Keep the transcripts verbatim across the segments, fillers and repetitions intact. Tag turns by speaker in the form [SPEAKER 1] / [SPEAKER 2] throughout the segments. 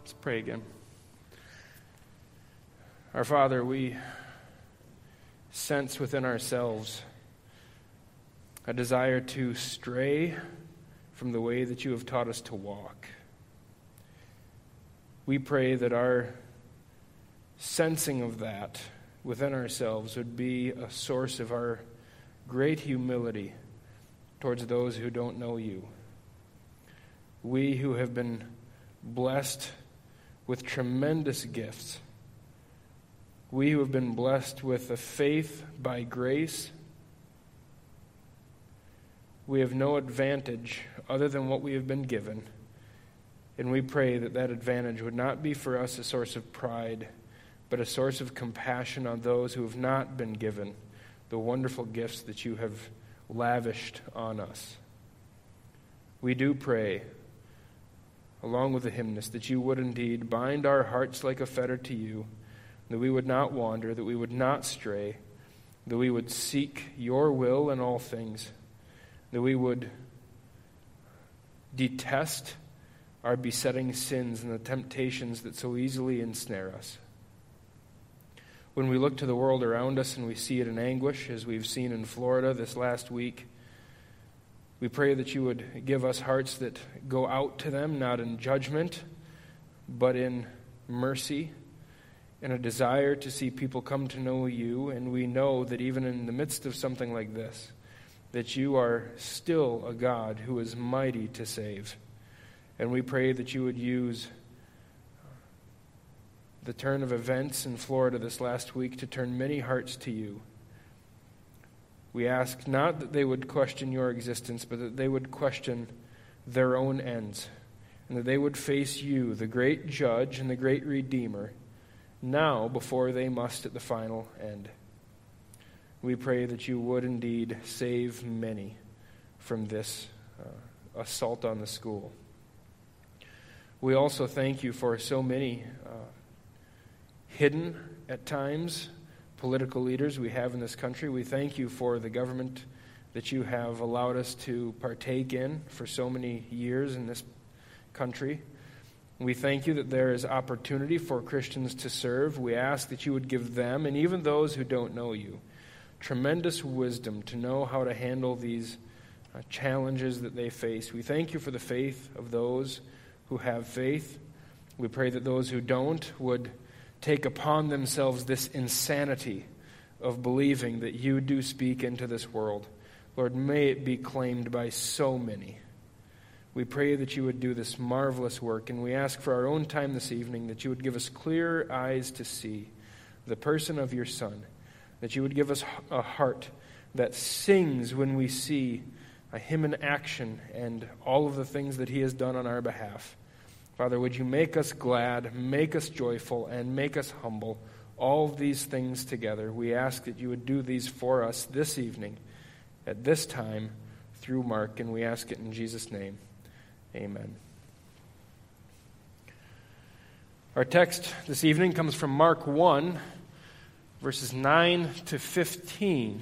[SPEAKER 1] Let's pray again. Our Father, we sense within ourselves a desire to stray from the way that you have taught us to walk. We pray that our sensing of that within ourselves would be a source of our great humility towards those who don't know you. We who have been blessed with tremendous gifts, we who have been blessed with a faith by grace, we have no advantage other than what we have been given. And we pray that that advantage would not be for us a source of pride, but a source of compassion on those who have not been given the wonderful gifts that you have lavished on us. We do pray, along with the hymnist, that you would indeed bind our hearts like a fetter to you, that we would not wander, that we would not stray, that we would seek your will in all things, that we would detest our besetting sins and the temptations that so easily ensnare us. When we look to the world around us and we see it in anguish, as we've seen in Florida this last week, we pray that you would give us hearts that go out to them, not in judgment, but in mercy, and a desire to see people come to know you. And we know that even in the midst of something like this, that you are still a God who is mighty to save. And we pray that you would use the turn of events in Florida this last week to turn many hearts to you. We ask not that they would question your existence, but that they would question their own ends, and that they would face you, the great judge and the great redeemer, now before they must at the final end. We pray that you would indeed save many from this uh, assault on the school. We also thank you for so many uh, hidden, at times, political leaders we have in this country. We thank you for the government that you have allowed us to partake in for so many years in this country. We thank you that there is opportunity for Christians to serve. We ask that you would give them, and even those who don't know you, tremendous wisdom to know how to handle these uh, challenges that they face. We thank you for the faith of those who have faith. We pray that those who don't would take upon themselves this insanity of believing that you do speak into this world. Lord, may it be claimed by so many. We pray that you would do this marvelous work, and we ask for our own time this evening that you would give us clear eyes to see the person of your Son, that you would give us a heart that sings when we see him in action and all of the things that he has done on our behalf. Father, would you make us glad, make us joyful, and make us humble, all of these things together. We ask that you would do these for us this evening, at this time, through Mark, and we ask it in Jesus' name. Amen. Our text this evening comes from Mark one, verses nine to fifteen.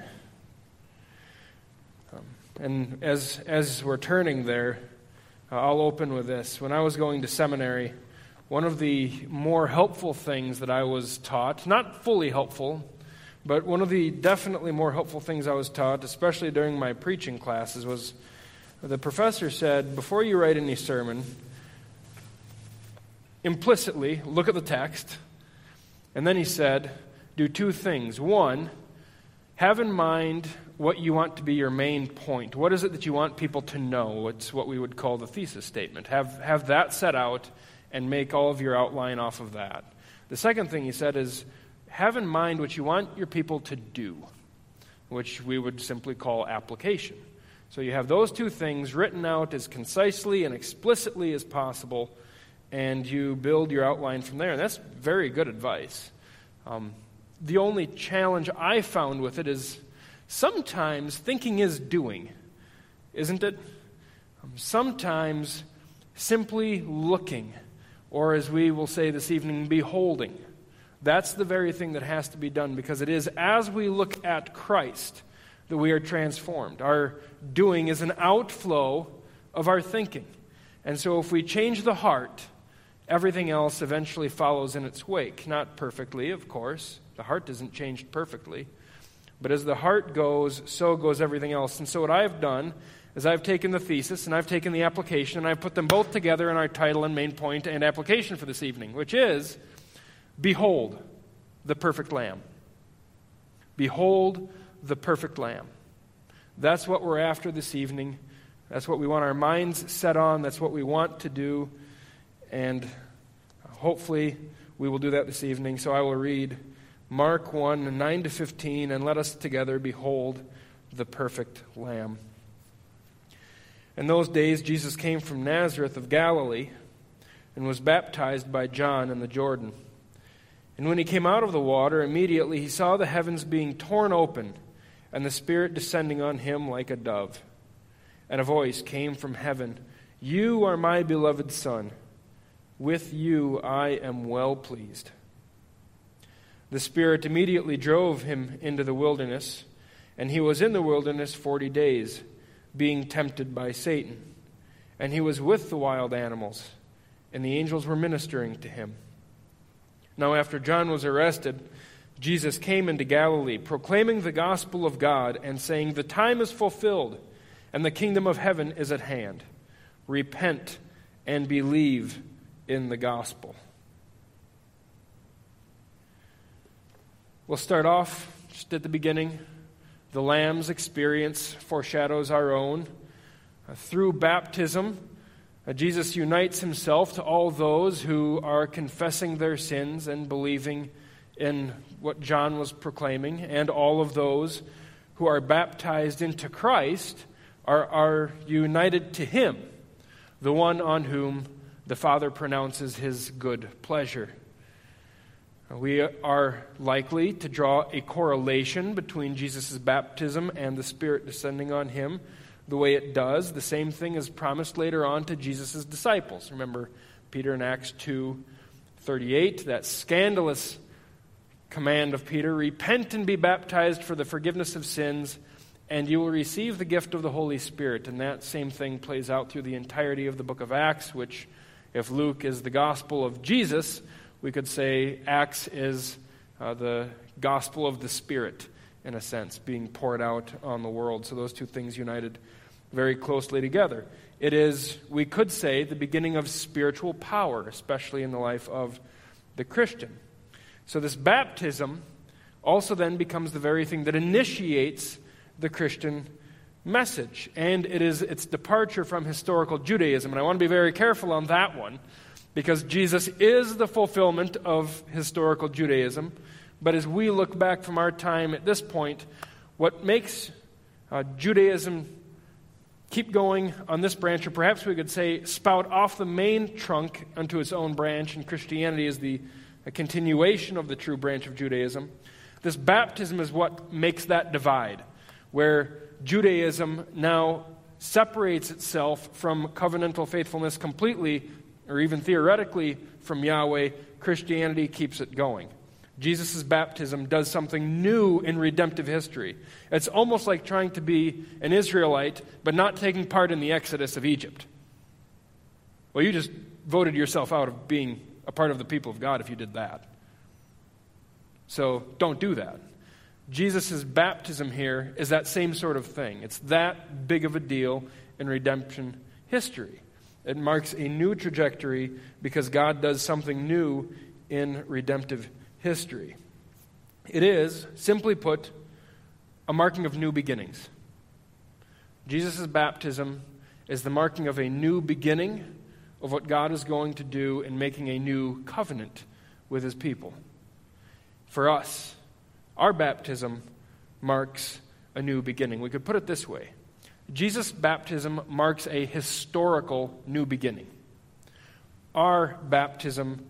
[SPEAKER 1] Um, and as as we're turning there, uh, I'll open with this. When I was going to seminary, one of the more helpful things that I was taught, not fully helpful, but one of the definitely more helpful things I was taught, especially during my preaching classes, was the professor said, before you write any sermon, implicitly look at the text, and then he said, do two things. One, have in mind what you want to be your main point. What is it that you want people to know? It's what we would call the thesis statement. Have, have that set out and make all of your outline off of that. The second thing he said is, have in mind what you want your people to do, which we would simply call application. So you have those two things written out as concisely and explicitly as possible, and you build your outline from there. And that's very good advice. Um, the only challenge I found with it is sometimes thinking is doing, isn't it? Um, sometimes simply looking, or as we will say this evening, beholding. That's the very thing that has to be done, because it is as we look at Christ that we are transformed. Our doing is an outflow of our thinking. And so if we change the heart, everything else eventually follows in its wake. Not perfectly, of course. The heart isn't changed perfectly. But as the heart goes, so goes everything else. And so what I've done is I've taken the thesis and I've taken the application and I've put them both together in our title and main point and application for this evening, which is, Behold the perfect Lamb. Behold the perfect Lamb. That's what we're after this evening. That's what we want our minds set on. That's what we want to do. And hopefully we will do that this evening. So I will read Mark one, nine to fifteen, and let us together behold the perfect Lamb. In those days, Jesus came from Nazareth of Galilee and was baptized by John in the Jordan. And when he came out of the water, immediately he saw the heavens being torn open and the Spirit descending on him like a dove. And a voice came from heaven, You are my beloved Son. With you I am well pleased. The Spirit immediately drove him into the wilderness, and he was in the wilderness forty days, being tempted by Satan. And he was with the wild animals, and the angels were ministering to him. Now after John was arrested, Jesus came into Galilee, proclaiming the gospel of God, and saying, The time is fulfilled, and the kingdom of heaven is at hand. Repent and believe in the gospel. We'll start off just at the beginning. The Lamb's experience foreshadows our own. Uh, through baptism, uh, Jesus unites himself to all those who are confessing their sins and believing in what John was proclaiming, and all of those who are baptized into Christ are, are united to him, the one on whom the Father pronounces his good pleasure. We are likely to draw a correlation between Jesus' baptism and the Spirit descending on him the way it does. The same thing is promised later on to Jesus' disciples. Remember Peter in Acts two thirty-eight, that scandalous command of Peter, Repent and be baptized for the forgiveness of sins, and you will receive the gift of the Holy Spirit. And that same thing plays out through the entirety of the book of Acts, which, if Luke is the gospel of Jesus, we could say Acts is uh, the gospel of the Spirit, in a sense, being poured out on the world. So those two things united very closely together. It is, we could say, the beginning of spiritual power, especially in the life of the Christian. So this baptism also then becomes the very thing that initiates the Christian message. And it is its departure from historical Judaism. And I want to be very careful on that one, because Jesus is the fulfillment of historical Judaism. But as we look back from our time at this point, what makes uh, Judaism keep going on this branch, or perhaps we could say spout off the main trunk onto its own branch, and Christianity is the a continuation of the true branch of Judaism. This baptism is what makes that divide, where Judaism now separates itself from covenantal faithfulness completely, or even theoretically from Yahweh. Christianity keeps it going. Jesus' baptism does something new in redemptive history. It's almost like trying to be an Israelite, but not taking part in the exodus of Egypt. Well, you just voted yourself out of being a part of the people of God if you did that. So don't do that. Jesus' baptism here is that same sort of thing. It's that big of a deal in redemption history. It marks a new trajectory because God does something new in redemptive history. It is, simply put, a marking of new beginnings. Jesus' baptism is the marking of a new beginning of what God is going to do in making a new covenant with his people. For us, our baptism marks a new beginning. We could put it this way. Jesus' baptism marks a historical new beginning. Our baptism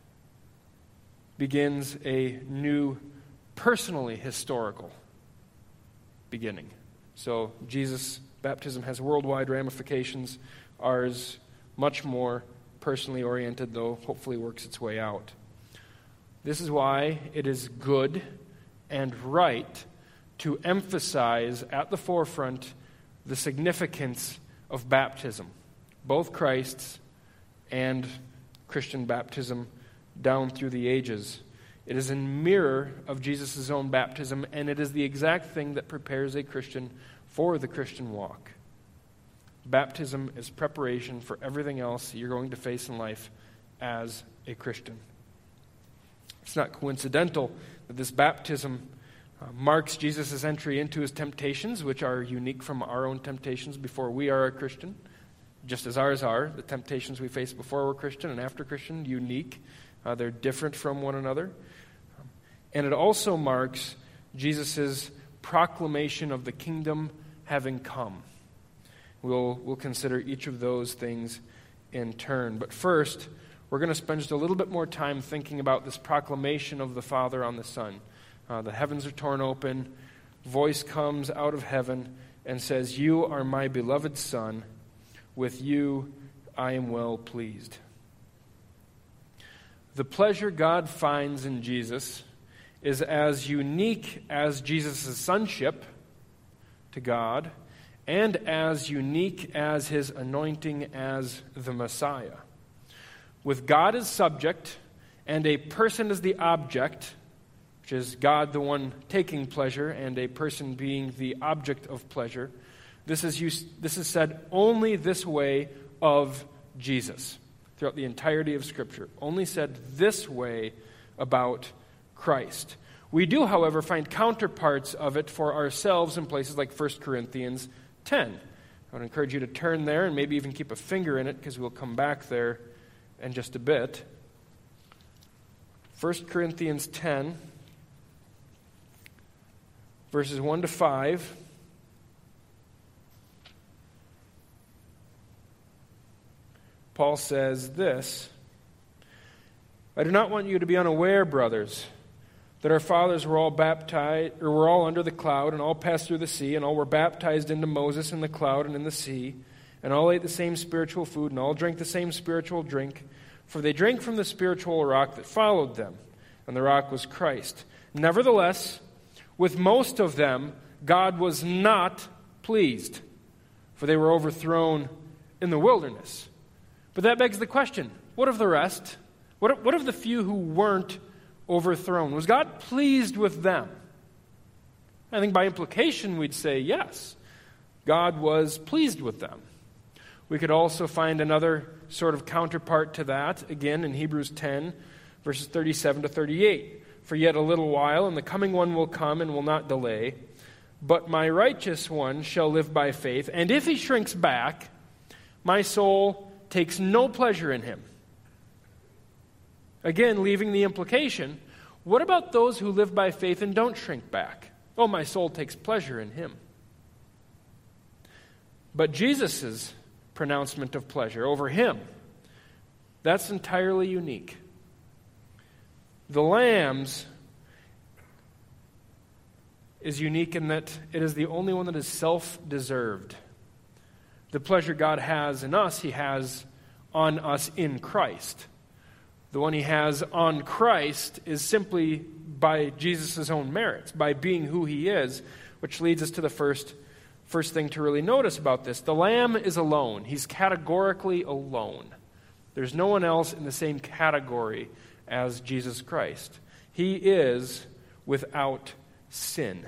[SPEAKER 1] begins a new, personally historical beginning. So Jesus' baptism has worldwide ramifications. Ours, much more personally oriented, though hopefully works its way out. This is why it is good and right to emphasize at the forefront the significance of baptism, both Christ's and Christian baptism down through the ages. It is in mirror of Jesus' own baptism, and it is the exact thing that prepares a Christian for the Christian walk. Baptism is preparation for everything else you're going to face in life as a Christian. It's not coincidental that this baptism uh, marks Jesus' entry into his temptations, which are unique from our own temptations before we are a Christian, just as ours are. The temptations we face before we're Christian and after Christian, unique. Uh, they're different from one another. Um, and it also marks Jesus' proclamation of the kingdom having come. We'll, we'll consider each of those things in turn. But first, we're going to spend just a little bit more time thinking about this proclamation of the Father on the Son. Uh, the heavens are torn open. Voice comes out of heaven and says, "You are my beloved Son. With you I am well pleased." The pleasure God finds in Jesus is as unique as Jesus' sonship to God and as unique as his anointing as the Messiah. With God as subject and a person as the object, which is God the one taking pleasure and a person being the object of pleasure, this is used, this is said only this way of Jesus throughout the entirety of Scripture. Only said this way about Christ. We do, however, find counterparts of it for ourselves in places like First Corinthians ten. I would encourage you to turn there and maybe even keep a finger in it, because we'll come back there in just a bit. First Corinthians ten, verses one to five. Paul says this: "I do not want you to be unaware, brothers, that our fathers were all baptized, or were all under the cloud, and all passed through the sea, and all were baptized into Moses in the cloud and in the sea, and all ate the same spiritual food, and all drank the same spiritual drink, for they drank from the spiritual rock that followed them, and the rock was Christ. Nevertheless, with most of them God was not pleased, for they were overthrown in the wilderness." But that begs the question, what of the rest? What, what of the few who weren't overthrown? Was God pleased with them? I think by implication we'd say yes. God was pleased with them. We could also find another sort of counterpart to that, again in Hebrews ten, verses thirty-seven to thirty-eight. "For yet a little while, and the coming one will come and will not delay. But my righteous one shall live by faith, and if he shrinks back, my soul takes no pleasure in him." Again, leaving the implication, what about those who live by faith and don't shrink back? Oh, my soul takes pleasure in him. But Jesus' pronouncement of pleasure over him, that's entirely unique. The Lamb's is unique in that it is the only one that is self-deserved. The pleasure God has in us, he has on us in Christ. The one he has on Christ is simply by Jesus' own merits, by being who he is, which leads us to the first, first thing to really notice about this. The Lamb is alone. He's categorically alone. There's no one else in the same category as Jesus Christ. He is without sin.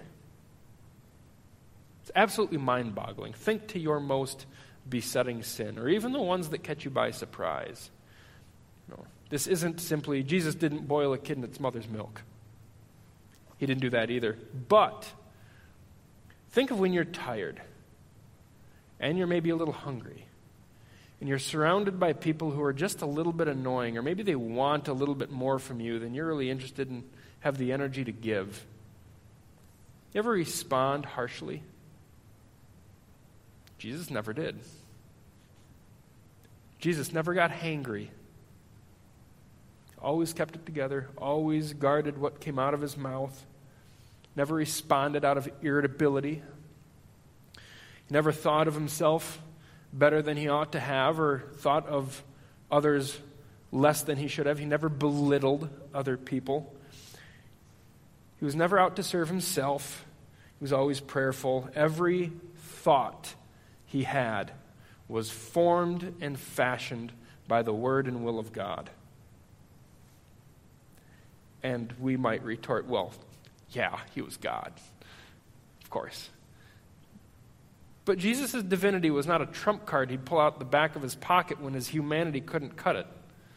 [SPEAKER 1] It's absolutely mind-boggling. Think to your most besetting sin, or even the ones that catch you by surprise. No, this isn't simply, Jesus didn't boil a kid in its mother's milk. He didn't do that either. But think of when you're tired, and you're maybe a little hungry, and you're surrounded by people who are just a little bit annoying, or maybe they want a little bit more from you than you're really interested in, have the energy to give. You ever respond harshly? Jesus never did. Jesus never got hangry. Always kept it together, always guarded what came out of his mouth, never responded out of irritability. He never thought of himself better than he ought to have, or thought of others less than he should have. He never belittled other people. He was never out to serve himself. He was always prayerful. Every thought he had was formed and fashioned by the word and will of God. And we might retort, well, yeah, he was God. Of course. But Jesus' divinity was not a trump card he'd pull out the back of his pocket when his humanity couldn't cut it.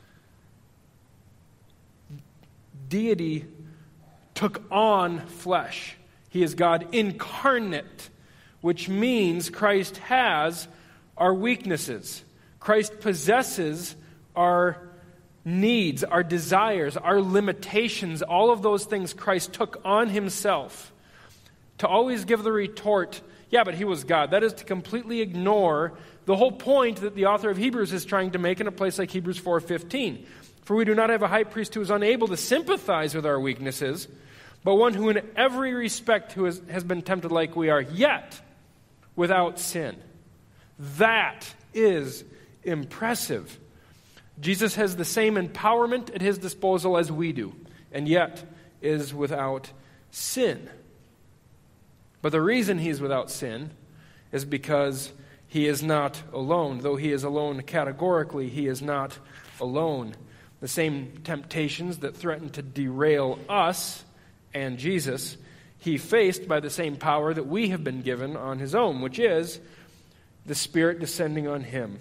[SPEAKER 1] Deity took on flesh. He is God incarnate, which means Christ has our weaknesses. Christ possesses our needs, our desires, our limitations, all of those things Christ took on himself. To always give the retort, yeah, but he was God. That is to completely ignore the whole point that the author of Hebrews is trying to make in a place like Hebrews four fifteen. For we do not have a high priest who is unable to sympathize with our weaknesses, but one who in every respect who has, has been tempted like we are, yet without sin. That is impressive. Jesus has the same empowerment at his disposal as we do, and yet is without sin. But the reason he is without sin is because he is not alone. Though he is alone categorically, he is not alone. The same temptations that threaten to derail us and Jesus, he faced by the same power that we have been given on his own, which is the Spirit descending on him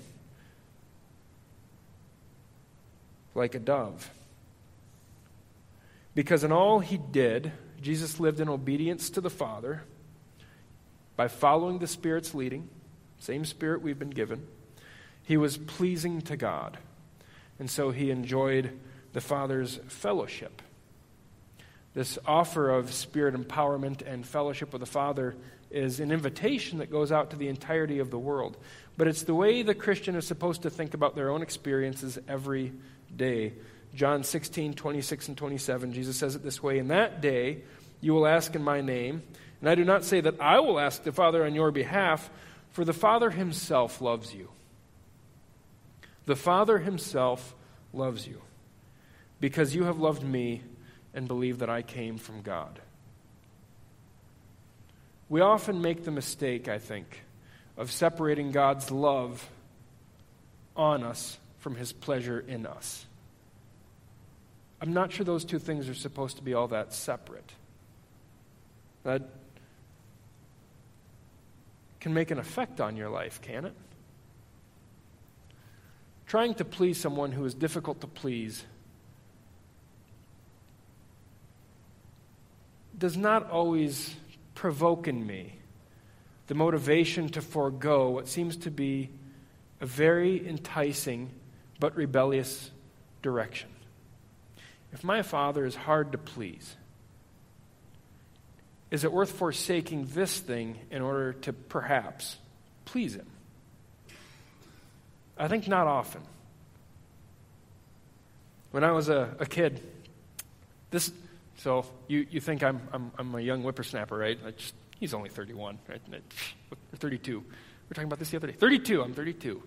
[SPEAKER 1] like a dove. Because in all he did, Jesus lived in obedience to the Father by following the Spirit's leading, same Spirit we've been given. He was pleasing to God, and so he enjoyed the Father's fellowship. This offer of Spirit empowerment and fellowship with the Father is an invitation that goes out to the entirety of the world. But it's the way the Christian is supposed to think about their own experiences every day. John sixteen, twenty-six and twenty-seven, Jesus says it this way, "In that day you will ask in my name, and I do not say that I will ask the Father on your behalf, for the Father himself loves you." The Father himself loves you because you have loved me and believe that I came from God. We often make the mistake, I think, of separating God's love on us from his pleasure in us. I'm not sure those two things are supposed to be all that separate. That can make an effect on your life, can it? Trying to please someone who is difficult to please does not always provoke in me the motivation to forego what seems to be a very enticing but rebellious direction. If my Father is hard to please, is it worth forsaking this thing in order to perhaps please him? I think not often. When I was a, a kid, this so you, you think I'm I'm I'm a young whippersnapper, right? I just, he's only thirty-one, right? Or thirty-two. We were talking about this the other day. thirty-two, I'm thirty-two.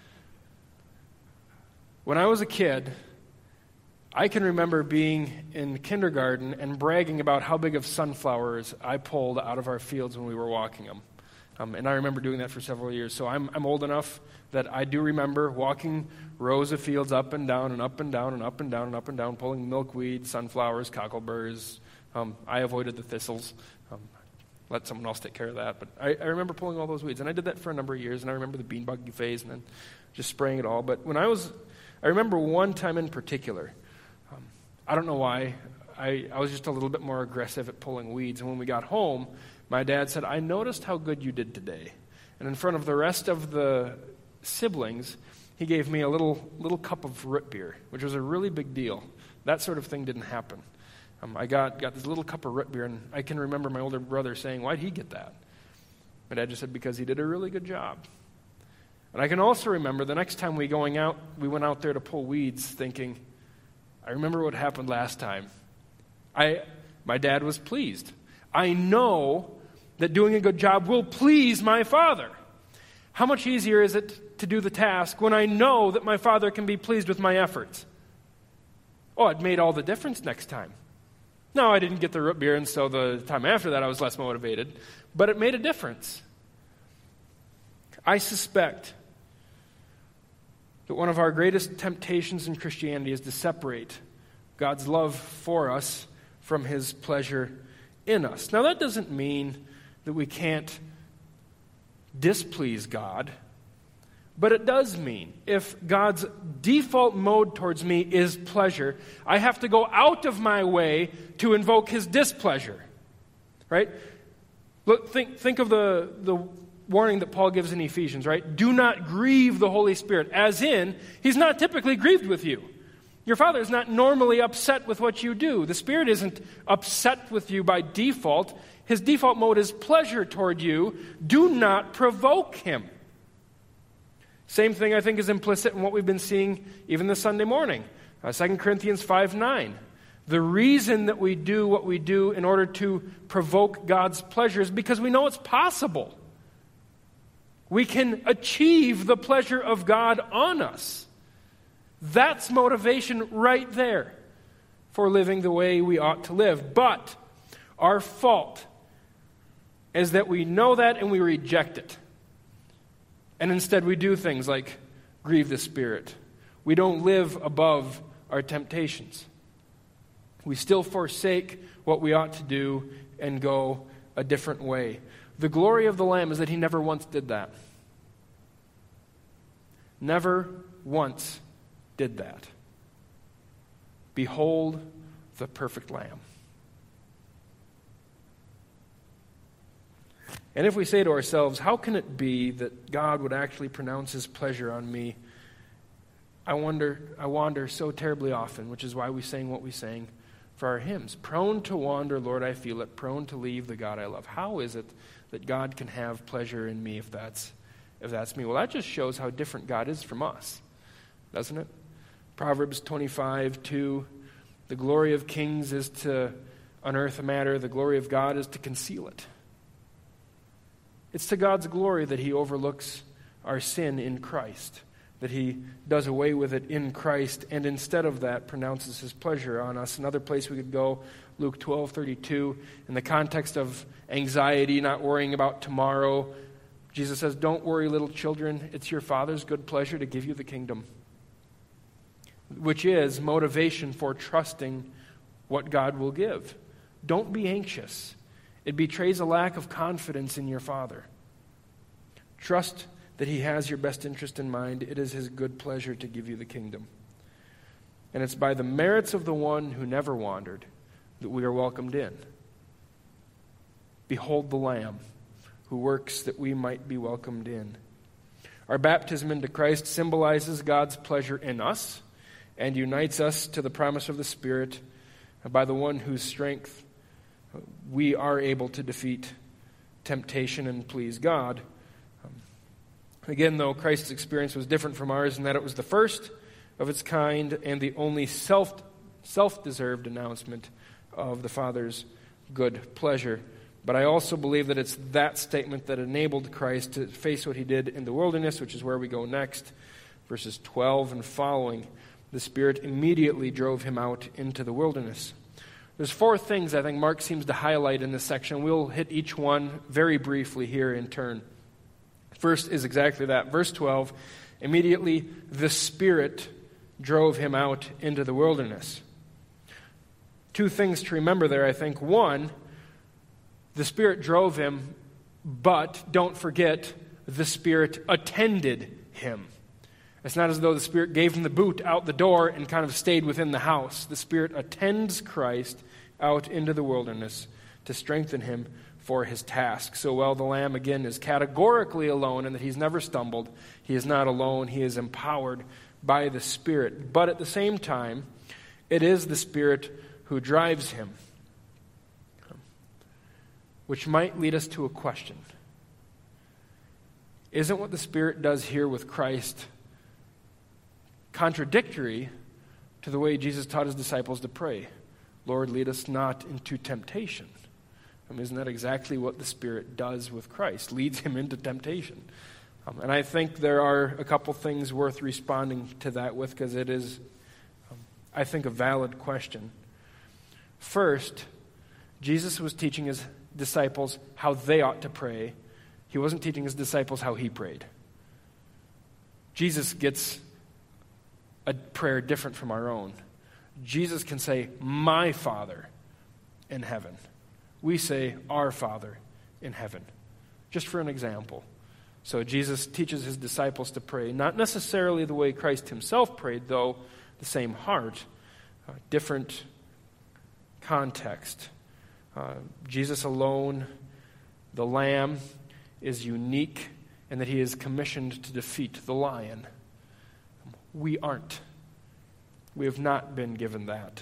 [SPEAKER 1] When I was a kid, I can remember being in kindergarten and bragging about how big of sunflowers I pulled out of our fields when we were walking them. Um, and I remember doing that for several years. So I'm I'm old enough that I do remember walking rows of fields up and down and up and down and up and down and up and down, pulling milkweed, sunflowers, cockleburs. Um, I avoided the thistles. Um, let someone else take care of that. But I, I remember pulling all those weeds. And I did that for a number of years. And I remember the beanbug phase and then just spraying it all. But when I was, I remember one time in particular, um, I don't know why, I, I was just a little bit more aggressive at pulling weeds. And when we got home, my dad said, "I noticed how good you did today." And in front of the rest of the siblings, he gave me a little little cup of root beer, which was a really big deal. That sort of thing didn't happen. Um, I got, got this little cup of root beer, and I can remember my older brother saying, "Why'd he get that?" My dad just said, "Because he did a really good job." And I can also remember the next time we going out, we went out there to pull weeds, thinking, "I remember what happened last time." I, my dad was pleased. I know that doing a good job will please my Father. How much easier is it to do the task when I know that my Father can be pleased with my efforts? Oh, it made all the difference next time. No, I didn't get the root beer, and so the time after that I was less motivated, but it made a difference. I suspect that one of our greatest temptations in Christianity is to separate God's love for us from his pleasure in us. Now, that doesn't mean that we can't displease God, but it does mean if God's default mode towards me is pleasure, I have to go out of my way to invoke his displeasure. Right? Look, think, think of the, the warning that Paul gives in Ephesians, right? Do not grieve the Holy Spirit, as in, he's not typically grieved with you. Your Father is not normally upset with what you do. The Spirit isn't upset with you by default. His default mode is pleasure toward you. Do not provoke him. Same thing, I think, is implicit in what we've been seeing even this Sunday morning. Uh, Second Corinthians five nine. The reason that we do what we do in order to provoke God's pleasure is because we know it's possible. We can achieve the pleasure of God on us. That's motivation right there for living the way we ought to live. But our fault is that we know that and we reject it. And instead we do things like grieve the Spirit. We don't live above our temptations. We still forsake what we ought to do and go a different way. The glory of the Lamb is that he never once did that. Never once did that. Behold the perfect Lamb. And if we say to ourselves, how can it be that God would actually pronounce his pleasure on me? I wonder, I wander so terribly often, which is why we sang what we sang for our hymns. Prone to wander, Lord, I feel it. Prone to leave the God I love. How is it that God can have pleasure in me if that's, if that's me? Well, that just shows how different God is from us, doesn't it? Proverbs twenty-five two, the glory of kings is to unearth a matter. The glory of God is to conceal it. It's to God's glory that he overlooks our sin in Christ, that he does away with it in Christ, and instead of that pronounces his pleasure on us. Another place we could go, Luke twelve thirty-two, in the context of anxiety, not worrying about tomorrow. Jesus says, don't worry, little children. It's your Father's good pleasure to give you the kingdom, which is motivation for trusting what God will give. Don't be anxious. It betrays a lack of confidence in your Father. Trust that he has your best interest in mind. It is his good pleasure to give you the kingdom. And it's by the merits of the one who never wandered that we are welcomed in. Behold the Lamb who works that we might be welcomed in. Our baptism into Christ symbolizes God's pleasure in us and unites us to the promise of the Spirit by the one whose strength we are able to defeat temptation and please God. Um, again, though, Christ's experience was different from ours in that it was the first of its kind and the only self, self-deserved announcement of the Father's good pleasure. But I also believe that it's that statement that enabled Christ to face what he did in the wilderness, which is where we go next, verses twelve and following. The Spirit immediately drove him out into the wilderness. There's four things I think Mark seems to highlight in this section. We'll hit each one very briefly here in turn. First is exactly that. Verse twelve, immediately the Spirit drove him out into the wilderness. Two things to remember there, I think. One, the Spirit drove him, but don't forget, the Spirit attended him. It's not as though the Spirit gave him the boot out the door and kind of stayed within the house. The Spirit attends Christ out into the wilderness to strengthen him for his task. So while the Lamb, again, is categorically alone and that he's never stumbled, he is not alone. He is empowered by the Spirit. But at the same time, it is the Spirit who drives him, which might lead us to a question. Isn't what the Spirit does here with Christ contradictory to the way Jesus taught his disciples to pray? Lord, lead us not into temptation. I mean, isn't that exactly what the Spirit does with Christ? Leads him into temptation. Um, and I think there are a couple things worth responding to that with, because it is, um, I think, a valid question. First, Jesus was teaching his disciples how they ought to pray. He wasn't teaching his disciples how he prayed. Jesus gets a prayer different from our own. Jesus can say, my Father in heaven. We say, our Father in heaven. Just for an example. So Jesus teaches his disciples to pray, not necessarily the way Christ himself prayed, though the same heart, uh, different context. Uh, Jesus alone, the Lamb, is unique in that he is commissioned to defeat the lion. We aren't. We have not been given that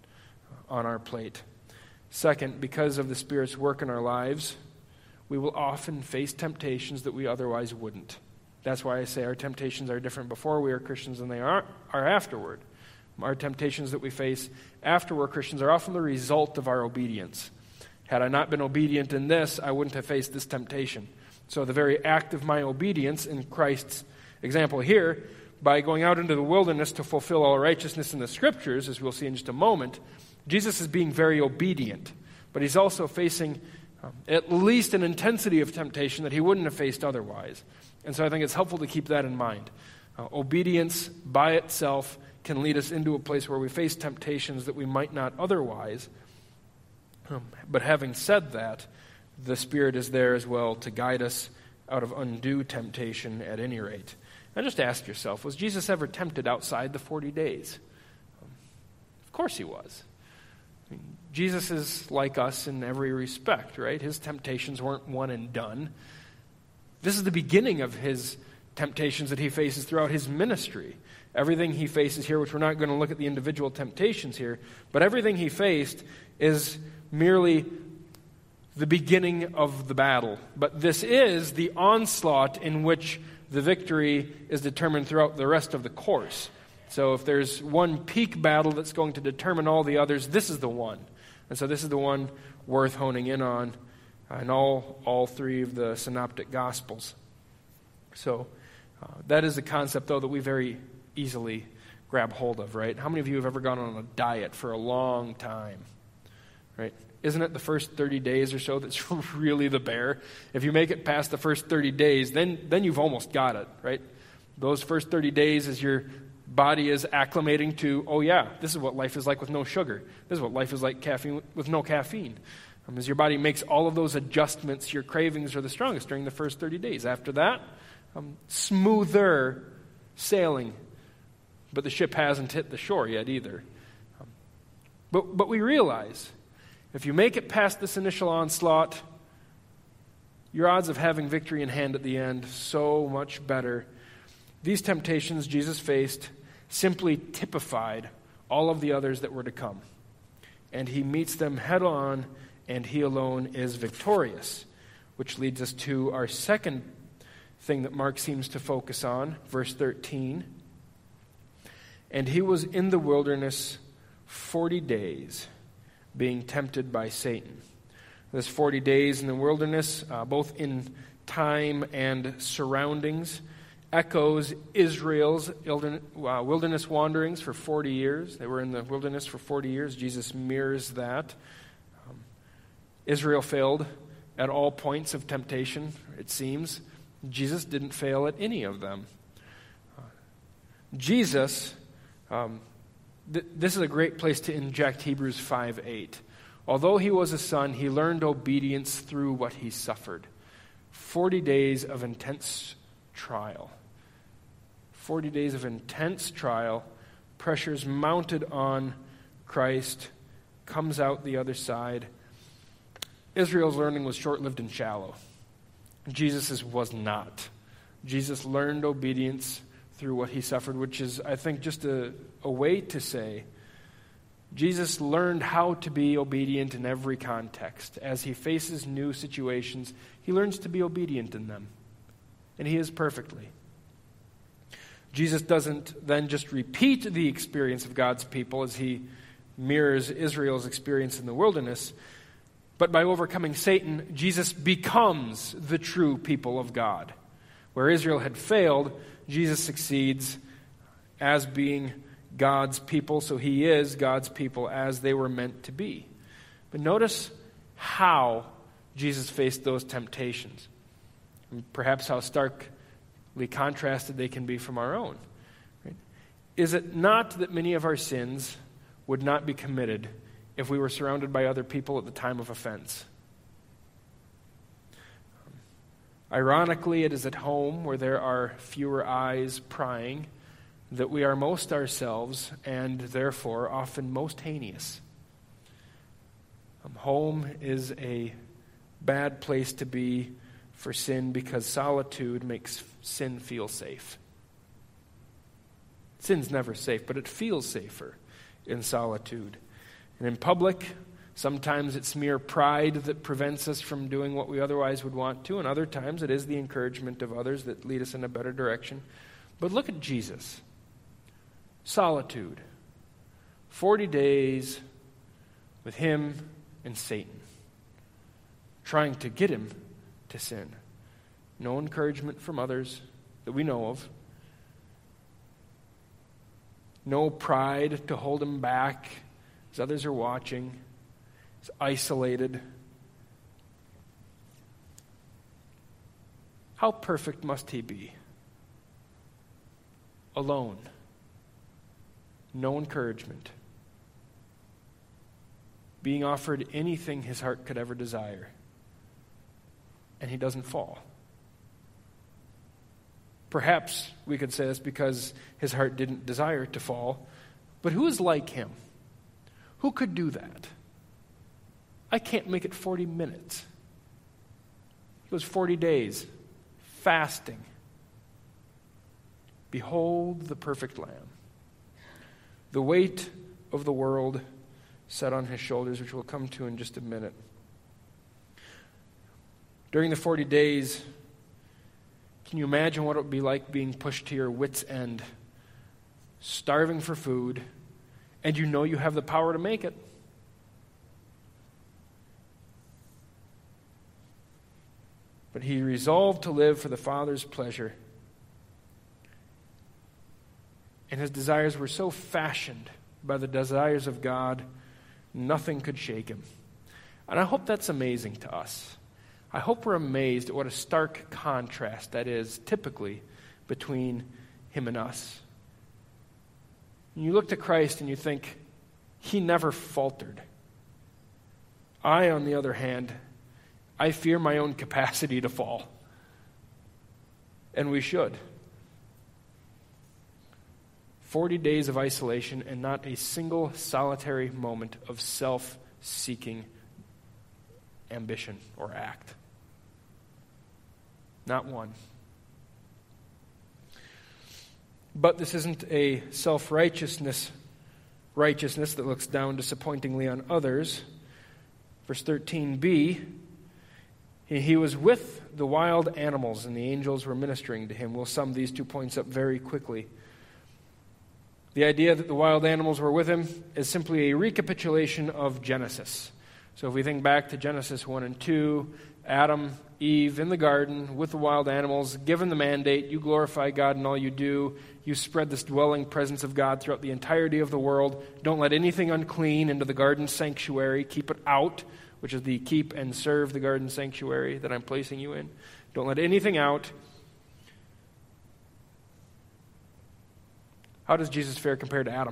[SPEAKER 1] on our plate. Second, because of the Spirit's work in our lives, we will often face temptations that we otherwise wouldn't. That's why I say our temptations are different before we are Christians than they are, are afterward. Our temptations that we face after we're Christians are often the result of our obedience. Had I not been obedient in this, I wouldn't have faced this temptation. So the very act of my obedience in Christ's example here, by going out into the wilderness to fulfill all righteousness in the Scriptures, as we'll see in just a moment, Jesus is being very obedient. But he's also facing um, at least an intensity of temptation that he wouldn't have faced otherwise. And so I think it's helpful to keep that in mind. Uh, obedience by itself can lead us into a place where we face temptations that we might not otherwise. Um, but having said that, the Spirit is there as well to guide us out of undue temptation at any rate. Now just ask yourself, was Jesus ever tempted outside the forty days? Um, of course he was. I mean, Jesus is like us in every respect, right? His temptations weren't one and done. This is the beginning of his temptations that he faces throughout his ministry. Everything he faces here, which we're not going to look at the individual temptations here, but everything he faced is merely the beginning of the battle. But this is the onslaught in which the victory is determined throughout the rest of the course. So if there's one peak battle that's going to determine all the others, this is the one. And so this is the one worth honing in on in all, all three of the synoptic Gospels. So uh, that is a concept, though, that we very easily grab hold of, right? How many of you have ever gone on a diet for a long time, right? Isn't it the first thirty days or so that's really the bear? If you make it past the first thirty days, then, then you've almost got it, right? Those first thirty days as your body is acclimating to, oh yeah, this is what life is like with no sugar. This is what life is like caffeine with no caffeine. Um, as your body makes all of those adjustments, your cravings are the strongest during the first thirty days. After that, um, smoother sailing. But the ship hasn't hit the shore yet either. Um, but, but we realize, if you make it past this initial onslaught, your odds of having victory in hand at the end, so much better. These temptations Jesus faced simply typified all of the others that were to come. And he meets them head on, and he alone is victorious. Which leads us to our second thing that Mark seems to focus on, verse thirteen. And he was in the wilderness forty days, being tempted by Satan. This forty days in the wilderness, uh, both in time and surroundings, echoes Israel's wilderness wanderings for forty years. They were in the wilderness for forty years. Jesus mirrors that. Um, Israel failed at all points of temptation, it seems. Jesus didn't fail at any of them. Uh, Jesus, um, th- this is a great place to inject Hebrews five eight. Although he was a son, he learned obedience through what he suffered. Forty days of intense trial. Forty days of intense trial, pressures mounted on Christ, comes out the other side. Israel's learning was short-lived and shallow. Jesus' was not. Jesus learned obedience through what he suffered, which is, I think, just a, a way to say Jesus learned how to be obedient in every context. As he faces new situations, he learns to be obedient in them. And he is perfectly. Jesus doesn't then just repeat the experience of God's people as he mirrors Israel's experience in the wilderness, but by overcoming Satan, Jesus becomes the true people of God. Where Israel had failed, Jesus succeeds as being God's people, so he is God's people as they were meant to be. But notice how Jesus faced those temptations, and perhaps how starkly contrasted they can be from our own. Right? Is it not that many of our sins would not be committed if we were surrounded by other people at the time of offense? Ironically, it is at home where there are fewer eyes prying that we are most ourselves and therefore often most heinous. Um, home is a bad place to be for sin because solitude makes sin feel safe. Sin's never safe, but it feels safer in solitude. And in public, sometimes it's mere pride that prevents us from doing what we otherwise would want to, and other times it is the encouragement of others that lead us in a better direction. But look at Jesus. Solitude. Forty days with him and Satan, trying to get him to sin. No encouragement from others that we know of. No pride to hold him back as others are watching. He's isolated. How perfect must he be? Alone. No encouragement. Being offered anything his heart could ever desire. And he doesn't fall. Perhaps we could say this because his heart didn't desire to fall. But who is like him? Who could do that? I can't make it forty minutes. It was forty days, fasting. Behold the perfect Lamb. The weight of the world set on his shoulders, which we'll come to in just a minute. During the forty days, can you imagine what it would be like being pushed to your wit's end, starving for food, and you know you have the power to make it? But he resolved to live for the Father's pleasure. And his desires were so fashioned by the desires of God, nothing could shake him. And I hope that's amazing to us. I hope we're amazed at what a stark contrast that is typically between him and us. You look to Christ and you think, he never faltered. I, on the other hand, I fear my own capacity to fall. And we should. Forty days of isolation and not a single solitary moment of self-seeking ambition or act. Not one. But this isn't a self-righteousness righteousness that looks down disappointingly on others. Verse thirteen b, he was with the wild animals and the angels were ministering to him. We'll sum these two points up very quickly. The idea that the wild animals were with him is simply a recapitulation of Genesis. So if we think back to Genesis one and two, Adam, Eve in the garden with the wild animals, given the mandate, you glorify God in all you do. You spread this dwelling presence of God throughout the entirety of the world. Don't let anything unclean into the garden sanctuary. Keep it out, which is the keep and serve the garden sanctuary that I'm placing you in. Don't let anything out. How does Jesus fare compared to Adam?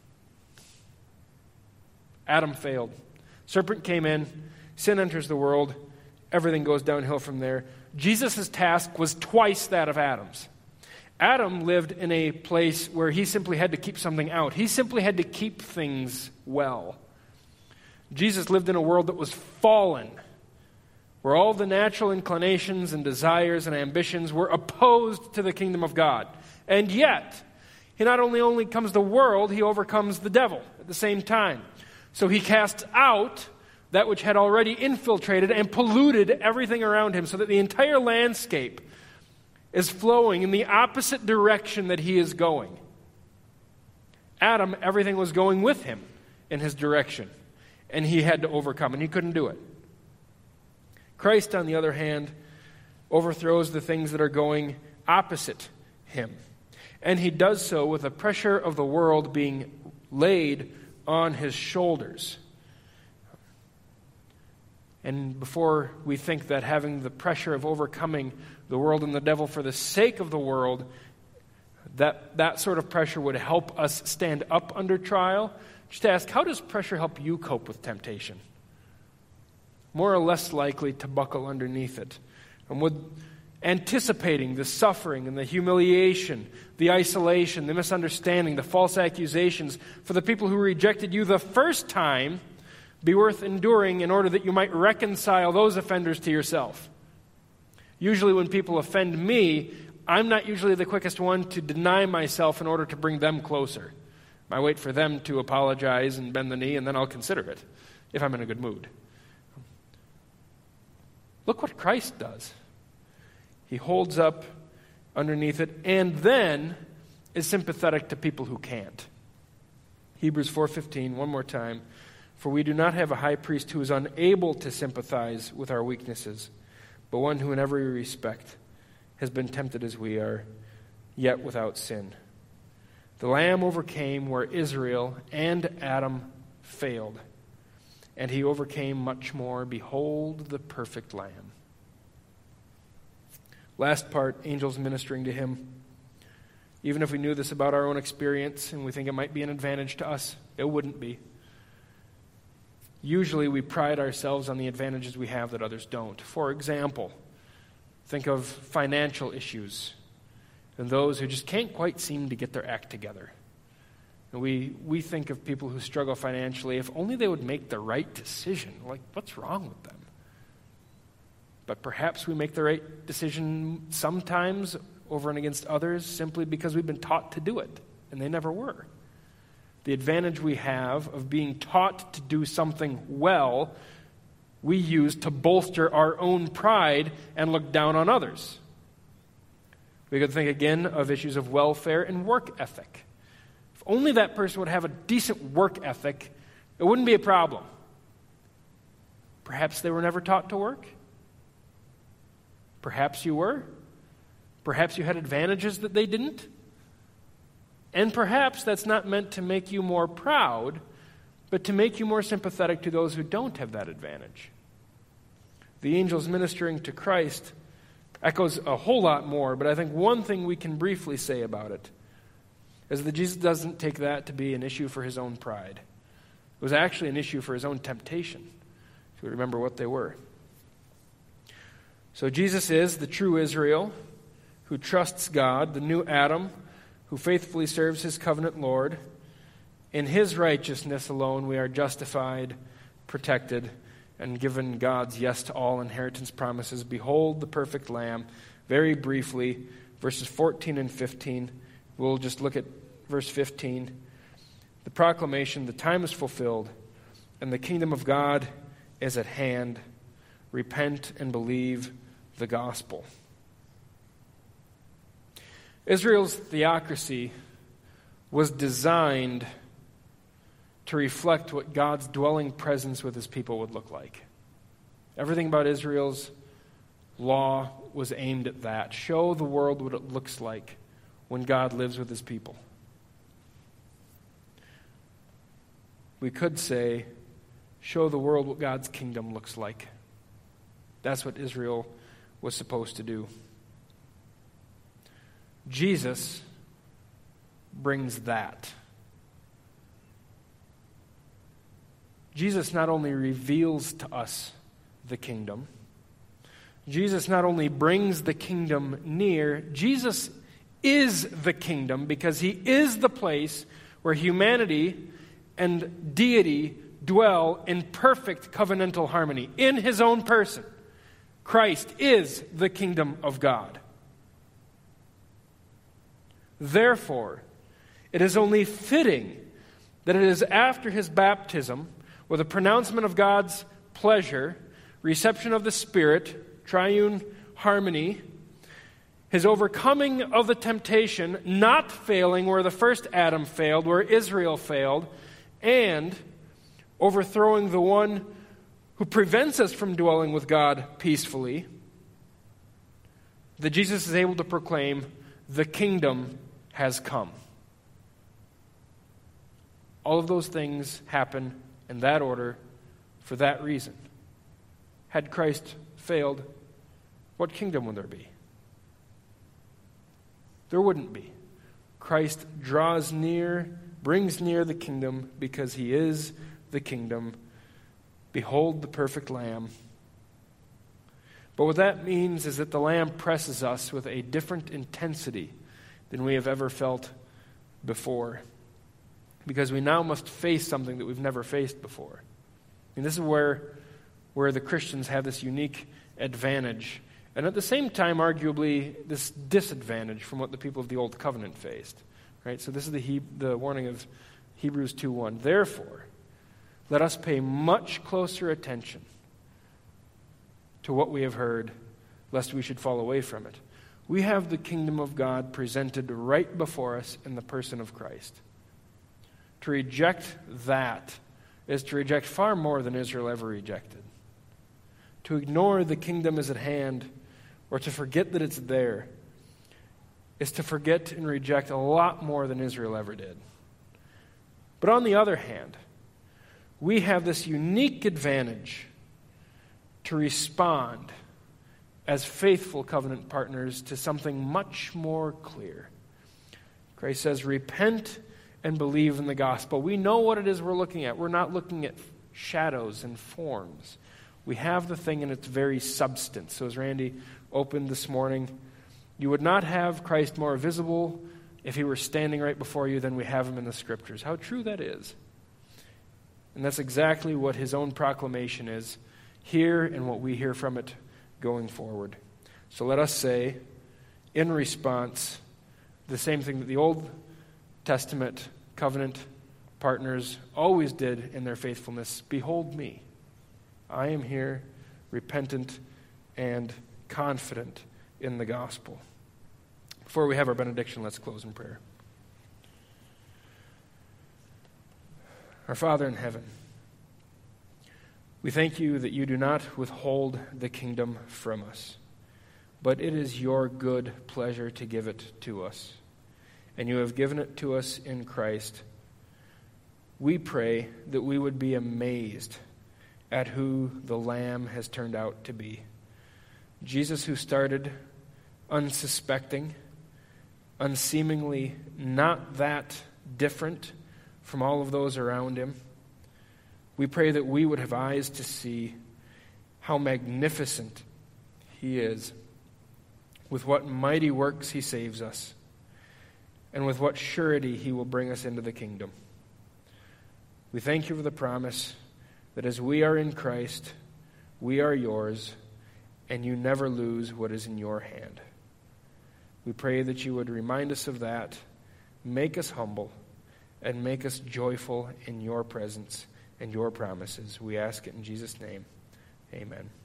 [SPEAKER 1] Adam failed. Serpent came in. Sin enters the world. Everything goes downhill from there. Jesus' task was twice that of Adam's. Adam lived in a place where he simply had to keep something out. He simply had to keep things well. Jesus lived in a world that was fallen, where all the natural inclinations and desires and ambitions were opposed to the kingdom of God. And yet, he not only only comes the world, he overcomes the devil at the same time. So he casts out that which had already infiltrated and polluted everything around him so that the entire landscape is flowing in the opposite direction that he is going. Adam, everything was going with him in his direction, and he had to overcome, and he couldn't do it. Christ, on the other hand, overthrows the things that are going opposite him. And he does so with the pressure of the world being laid on his shoulders. And before we think that having the pressure of overcoming the world and the devil for the sake of the world that that sort of pressure would help us stand up under trial. Just ask, how does pressure help you cope with temptation? More or less likely to buckle underneath it. And with anticipating the suffering and the humiliation, the isolation, the misunderstanding, the false accusations for the people who rejected you the first time be worth enduring in order that you might reconcile those offenders to yourself. Usually when people offend me, I'm not usually the quickest one to deny myself in order to bring them closer. I wait for them to apologize and bend the knee, and then I'll consider it if I'm in a good mood. Look what Christ does. He holds up underneath it and then is sympathetic to people who can't. Hebrews four fifteen, one more time. For we do not have a high priest who is unable to sympathize with our weaknesses, but one who in every respect has been tempted as we are, yet without sin. The Lamb overcame where Israel and Adam failed, and he overcame much more. Behold the perfect Lamb. Last part, angels ministering to him. Even if we knew this about our own experience and we think it might be an advantage to us, it wouldn't be. Usually we pride ourselves on the advantages we have that others don't. For example, think of financial issues and those who just can't quite seem to get their act together. And we, we think of people who struggle financially, if only they would make the right decision. Like, what's wrong with them? But perhaps we make the right decision sometimes over and against others simply because we've been taught to do it, and they never were. The advantage we have of being taught to do something well, we use to bolster our own pride and look down on others. We could think again of issues of welfare and work ethic. If only that person would have a decent work ethic, it wouldn't be a problem. Perhaps they were never taught to work. Perhaps you were. Perhaps you had advantages that they didn't. And perhaps that's not meant to make you more proud, but to make you more sympathetic to those who don't have that advantage. The angels ministering to Christ echoes a whole lot more, but I think one thing we can briefly say about it is that Jesus doesn't take that to be an issue for his own pride. It was actually an issue for his own temptation, if you remember what they were. So Jesus is the true Israel who trusts God, the new Adam who faithfully serves his covenant Lord. In his righteousness alone we are justified, protected, and given God's yes to all inheritance promises. Behold the perfect Lamb. Very briefly, verses fourteen and fifteen. We'll just look at verse fifteen. The proclamation, the time is fulfilled, and the kingdom of God is at hand. Repent and believe the gospel. Israel's theocracy was designed to reflect what God's dwelling presence with his people would look like. Everything about Israel's law was aimed at that. Show the world what it looks like when God lives with his people. We could say, show the world what God's kingdom looks like. That's what Israel was supposed to do. Jesus brings that. Jesus not only reveals to us the kingdom, Jesus not only brings the kingdom near, Jesus is the kingdom because he is the place where humanity and deity dwell in perfect covenantal harmony in his own person. Christ is the kingdom of God. Therefore, it is only fitting that it is after his baptism, with a pronouncement of God's pleasure, reception of the Spirit, triune harmony, his overcoming of the temptation, not failing where the first Adam failed, where Israel failed, and overthrowing the one who prevents us from dwelling with God peacefully, that Jesus is able to proclaim, the kingdom has come. All of those things happen in that order for that reason. Had Christ failed, what kingdom would there be? There wouldn't be. Christ draws near, brings near the kingdom because he is the kingdom. Behold the perfect Lamb. But what that means is that the Lamb presses us with a different intensity than we have ever felt before. Because we now must face something that we've never faced before. And this is where, where the Christians have this unique advantage. And at the same time, arguably, this disadvantage from what the people of the Old Covenant faced. Right? So this is the, he, the warning of Hebrews two one. Therefore, let us pay much closer attention to what we have heard, lest we should fall away from it. We have the kingdom of God presented right before us in the person of Christ. To reject that is to reject far more than Israel ever rejected. To ignore the kingdom is at hand, or to forget that it's there, is to forget and reject a lot more than Israel ever did. But on the other hand, we have this unique advantage to respond as faithful covenant partners to something much more clear. Christ says, repent and believe in the gospel. We know what it is we're looking at. We're not looking at shadows and forms. We have the thing in its very substance. So as Randy opened this morning, you would not have Christ more visible if he were standing right before you than we have him in the Scriptures. How true that is. And that's exactly what his own proclamation is here and what we hear from it going forward. So let us say, in response, the same thing that the Old Testament covenant partners always did in their faithfulness. Behold me. I am here, repentant and confident in the gospel. Before we have our benediction, let's close in prayer. Our Father in heaven, we thank you that you do not withhold the kingdom from us, but it is your good pleasure to give it to us. And you have given it to us in Christ. We pray that we would be amazed at who the Lamb has turned out to be. Jesus, who started unsuspecting, unseemingly not that different from all of those around him. We pray that we would have eyes to see how magnificent he is, with what mighty works he saves us, and with what surety he will bring us into the kingdom. We thank you for the promise that as we are in Christ, we are yours, and you never lose what is in your hand. We pray that you would remind us of that, make us humble, and make us joyful in your presence and your promises. We ask it in Jesus' name. Amen.